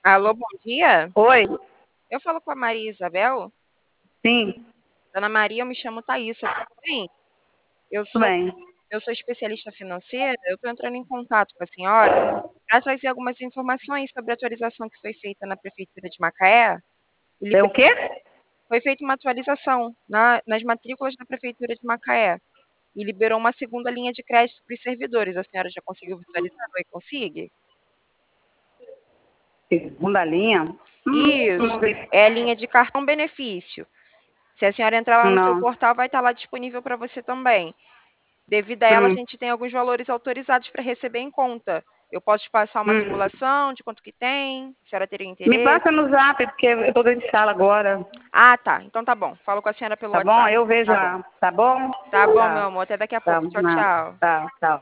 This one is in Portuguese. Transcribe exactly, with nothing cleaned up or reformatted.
Alô, bom dia. Oi, Eu falo com a Maria Isabel. sim, Dona Maria, eu me chamo Thaisa, tudo bem? Eu tudo sou, bem. eu sou especialista financeira. Eu estou entrando em contato com a senhora para trazer algumas informações sobre a atualização que foi feita na Prefeitura de Macaé. E É liber- o quê? Foi feita uma atualização na- nas matrículas da Prefeitura de Macaé e liberou uma segunda linha de crédito para os servidores. A senhora já conseguiu visualizar? Vai conseguir? Segunda linha? Hum, Isso, não vi. é a linha de cartão benefício. Se a senhora entrar lá no seu Não. portal, vai estar lá disponível para você também. Devido a ela, a Hum, gente tem alguns valores autorizados para receber em conta. Eu posso te passar uma hum. simulação de quanto que tem, a senhora teria Me interesse? passa no zap, porque eu tô dentro de sala agora. Ah, tá. Então tá bom. Falo com a senhora pelo Tá bom? WhatsApp. Eu vejo Tá bom. a. Tá bom? Tá bom, meu Tá, amor. Até daqui a tá, pouco. Tchau, não. tchau. Tá, tá.